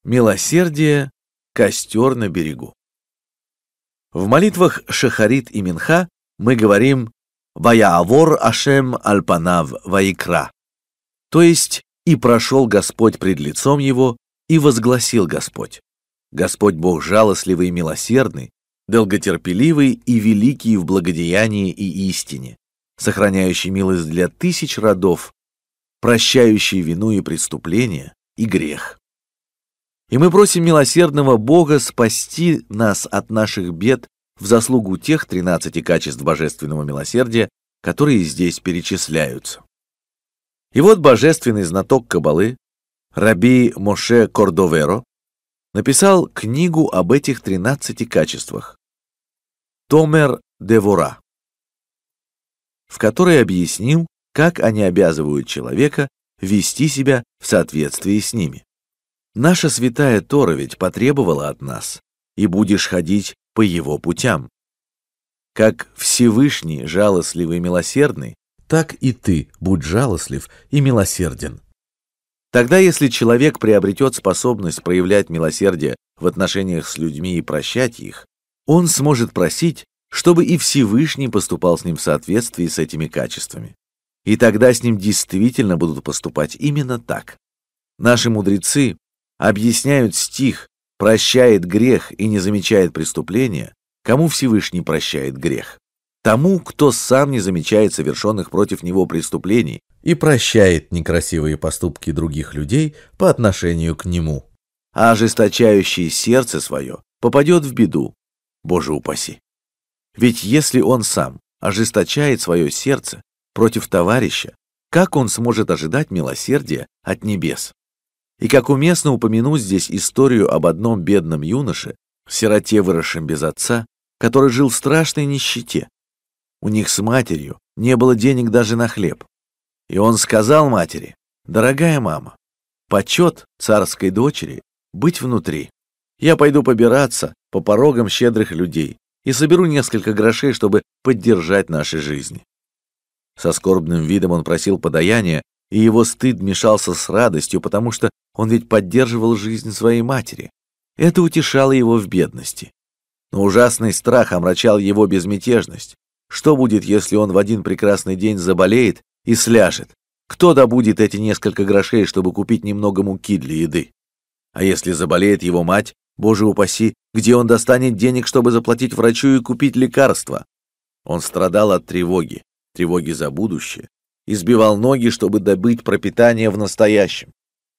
Милосердие — костер на берегу. В молитвах Шахарит и Минха мы говорим «Ваяавор Ашем альпанав ваикра», то есть «И прошел Господь пред лицом его, и возгласил Господь». Господь Бог жалостливый и милосердный, долготерпеливый и великий в благодеянии и истине, сохраняющий милость для тысяч родов, прощающий вину и преступление и грех. И мы просим милосердного Бога спасти нас от наших бед в заслугу тех 13 качеств божественного милосердия, которые здесь перечисляются. И вот божественный знаток Каббалы, Раби Моше Кордоверо, написал книгу об этих 13 качествах, Томер Девора, в которой объяснил, как они обязывают человека вести себя в соответствии с ними. Наша святая Тора ведь потребовала от нас: «И будешь ходить по его путям». Как Всевышний жалостливый и милосердный, так и ты будь жалостлив и милосерден. Тогда, если человек приобретет способность проявлять милосердие в отношениях с людьми и прощать их, он сможет просить, чтобы и Всевышний поступал с ним в соответствии с этими качествами. И тогда с ним действительно будут поступать именно так. Наши мудрецы объясняют стих «прощает грех и не замечает преступления», кому Всевышний прощает грех. Тому, кто сам не замечает совершенных против него преступлений и прощает некрасивые поступки других людей по отношению к нему. А ожесточающий сердце свое попадет в беду, Боже упаси. Ведь если он сам ожесточает свое сердце против товарища, как он сможет ожидать милосердия от небес? И как уместно упомянуть здесь историю об одном бедном юноше, сироте, выросшем без отца, который жил в страшной нищете. У них с матерью не было денег даже на хлеб. И он сказал матери: «Дорогая мама, почет царской дочери быть внутри. Я пойду побираться по порогам щедрых людей и соберу несколько грошей, чтобы поддержать наши жизни». Со скорбным видом он просил подаяния, и его стыд мешался с радостью, потому что он ведь поддерживал жизнь своей матери. Это утешало его в бедности. Но ужасный страх омрачал его безмятежность. Что будет, если он в один прекрасный день заболеет и сляжет? Кто добудет эти несколько грошей, чтобы купить немного муки для еды? А если заболеет его мать, Боже упаси, где он достанет денег, чтобы заплатить врачу и купить лекарства? Он страдал от тревоги за будущее, и сбивал ноги, чтобы добыть пропитание в настоящем.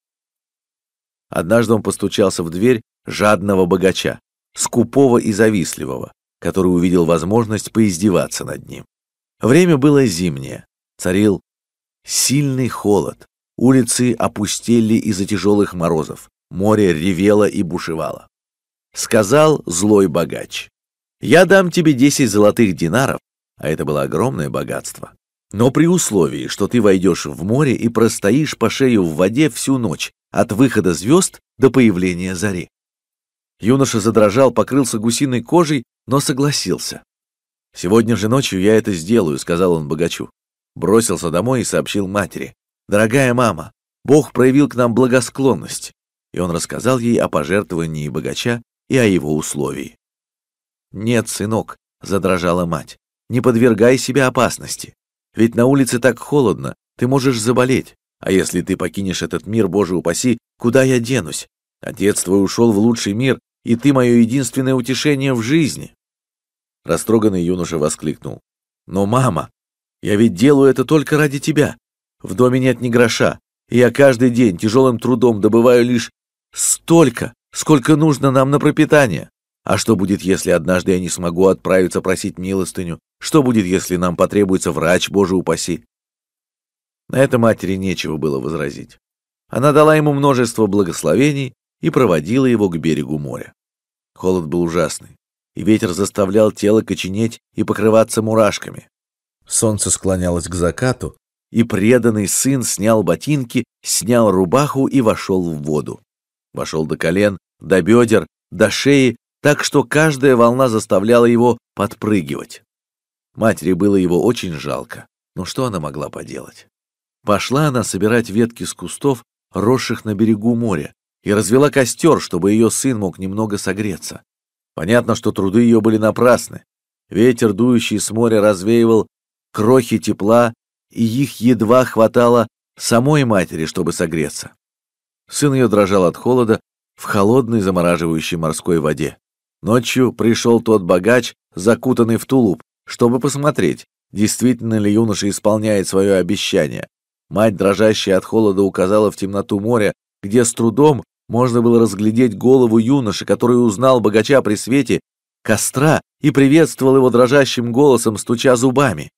Однажды он постучался в дверь жадного богача, скупого и завистливого, который увидел возможность поиздеваться над ним. Время было зимнее, царил сильный холод, улицы опустели из-за тяжелых морозов, море ревело и бушевало. Сказал злой богач: «Я дам тебе 10 золотых динаров», а это было огромное богатство, «но при условии, что ты войдешь в море и простоишь по шею в воде всю ночь, от выхода звезд до появления зари». Юноша задрожал, покрылся гусиной кожей, но согласился. «Сегодня же ночью я это сделаю», — сказал он богачу. Бросился домой и сообщил матери: «Дорогая мама, Бог проявил к нам благосклонность». И он рассказал ей о пожертвовании богача и о его условии. «Нет, сынок», — задрожала мать, — «не подвергай себя опасности. Ведь на улице так холодно, ты можешь заболеть. А если ты покинешь этот мир, Боже упаси, куда я денусь? Отец твой ушел в лучший мир, и ты мое единственное утешение в жизни». Растроганный юноша воскликнул: «Но, мама, я ведь делаю это только ради тебя. В доме нет ни гроша, и я каждый день тяжелым трудом добываю лишь столько, сколько нужно нам на пропитание. А что будет, если однажды я не смогу отправиться просить милостыню? Что будет, если нам потребуется врач, Боже упаси?» На это матери нечего было возразить. Она дала ему множество благословений и проводила его к берегу моря. Холод был ужасный, и ветер заставлял тело коченеть и покрываться мурашками. Солнце склонялось к закату, и преданный сын снял ботинки, снял рубаху и вошел в воду. Вошел до колен, до бедер, до шеи, так что каждая волна заставляла его подпрыгивать. Матери было его очень жалко, но что она могла поделать? Пошла она собирать ветки с кустов, росших на берегу моря, и развела костер, чтобы ее сын мог немного согреться. Понятно, что труды ее были напрасны. Ветер, дующий с моря, развеивал крохи тепла, и их едва хватало самой матери, чтобы согреться. Сын ее дрожал от холода в холодной замораживающей морской воде. Ночью пришел тот богач, закутанный в тулуп, чтобы посмотреть, действительно ли юноша исполняет свое обещание. Мать, дрожащая от холода, указала в темноту моря, где с трудом можно было разглядеть голову юноши, который узнал богача при свете костра и приветствовал его дрожащим голосом, стуча зубами.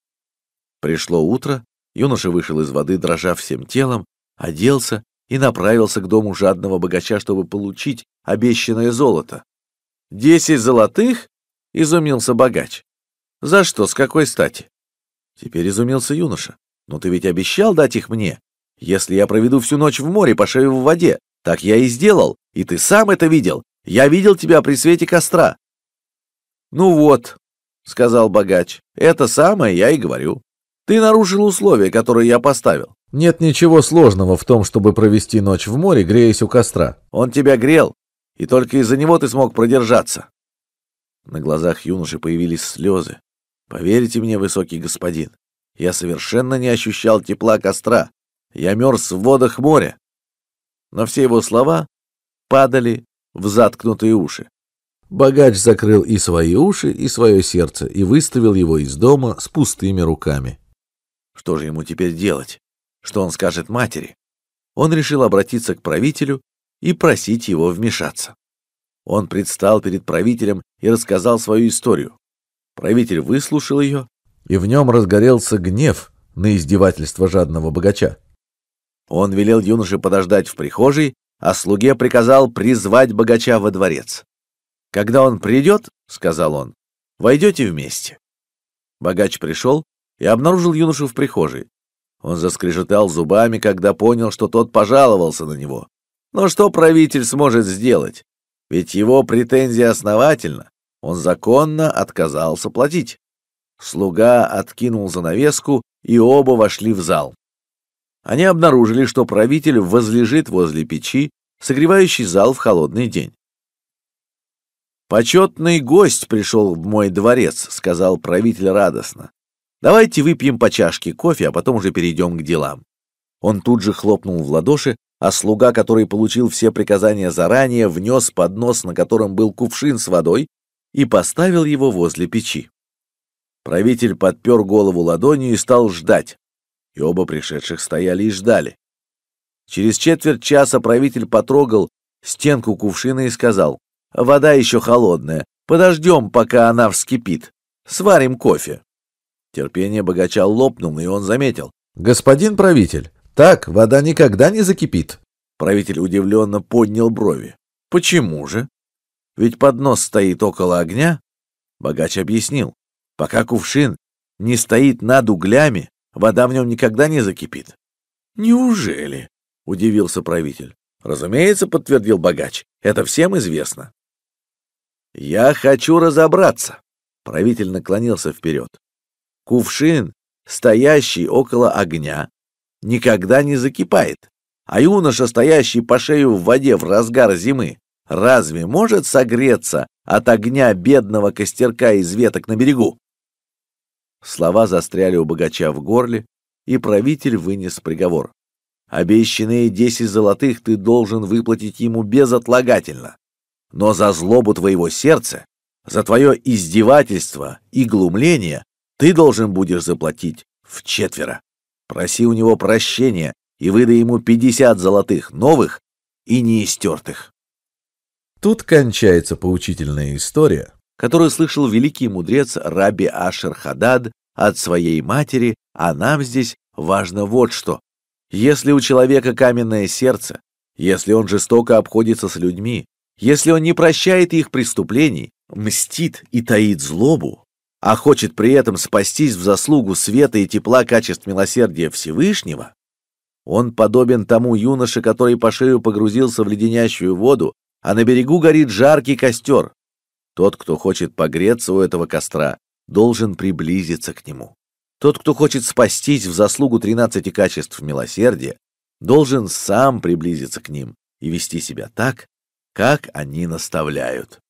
Пришло утро, юноша вышел из воды, дрожа всем телом, оделся и направился к дому жадного богача, чтобы получить обещанное золото. 10 золотых? — изумился богач. За что, с какой стати? Теперь изумился юноша. Но ты ведь обещал дать их мне. Если я проведу всю ночь в море по шею в воде, так я и сделал, и ты сам это видел. Я видел тебя при свете костра. Ну вот, — сказал богач, — это самое я и говорю. Ты нарушил условия, которые я поставил. Нет ничего сложного в том, чтобы провести ночь в море, греясь у костра. Он тебя грел, и только из-за него ты смог продержаться. На глазах юноши появились слезы. Поверьте мне, высокий господин, я совершенно не ощущал тепла костра. Я мерз в водах моря. Но все его слова падали в заткнутые уши. Богач закрыл и свои уши, и свое сердце, и выставил его из дома с пустыми руками. Что же ему теперь делать? Что он скажет матери? Он решил обратиться к правителю и просить его вмешаться. Он предстал перед правителем и рассказал свою историю. Правитель выслушал ее, и в нем разгорелся гнев на издевательство жадного богача. Он велел юноше подождать в прихожей, а слуге приказал призвать богача во дворец. «Когда он придет, — сказал он, — войдете вместе». Богач пришел и обнаружил юношу в прихожей. Он заскрежетал зубами, когда понял, что тот пожаловался на него. Но что правитель сможет сделать? Ведь его претензия основательна. Он законно отказался платить. Слуга откинул занавеску, и оба вошли в зал. Они обнаружили, что правитель возлежит возле печи, согревающей зал в холодный день. «Почетный гость пришел в мой дворец», — сказал правитель радостно. «Давайте выпьем по чашке кофе, а потом уже перейдем к делам». Он тут же хлопнул в ладоши, а слуга, который получил все приказания заранее, внес поднос, на котором был кувшин с водой, и поставил его возле печи. Правитель подпер голову ладонью и стал ждать, и оба пришедших стояли и ждали. Через четверть часа правитель потрогал стенку кувшина и сказал: «Вода еще холодная, подождем, пока она вскипит. Сварим кофе». Терпение богача лопнуло, и он заметил: «Господин правитель, так вода никогда не закипит». Правитель удивленно поднял брови. «Почему же? Ведь поднос стоит около огня». Богач объяснил: «Пока кувшин не стоит над углями, вода в нем никогда не закипит». «Неужели?» — удивился правитель. «Разумеется, — подтвердил богач, — это всем известно». «Я хочу разобраться». Правитель наклонился вперед. «Кувшин, стоящий около огня, никогда не закипает, а юноша, стоящий по шею в воде в разгар зимы, разве может согреться от огня бедного костерка из веток на берегу?» Слова застряли у богача в горле, и правитель вынес приговор. «Обещанные 10 золотых ты должен выплатить ему безотлагательно. Но за злобу твоего сердца, за твое издевательство и глумление ты должен будешь заплатить вчетверо. Проси у него прощения и выдай ему 50 золотых новых и неистертых». Тут кончается поучительная история, которую слышал великий мудрец Раби Ашер-Хадад от своей матери, а нам здесь важно вот что. Если у человека каменное сердце, если он жестоко обходится с людьми, если он не прощает их преступлений, мстит и таит злобу, а хочет при этом спастись в заслугу света и тепла качеств милосердия Всевышнего, он подобен тому юноше, который по шею погрузился в леденящую воду, а на берегу горит жаркий костер. Тот, кто хочет погреться у этого костра, должен приблизиться к нему. Тот, кто хочет спастись в заслугу 13 качеств милосердия, должен сам приблизиться к ним и вести себя так, как они наставляют.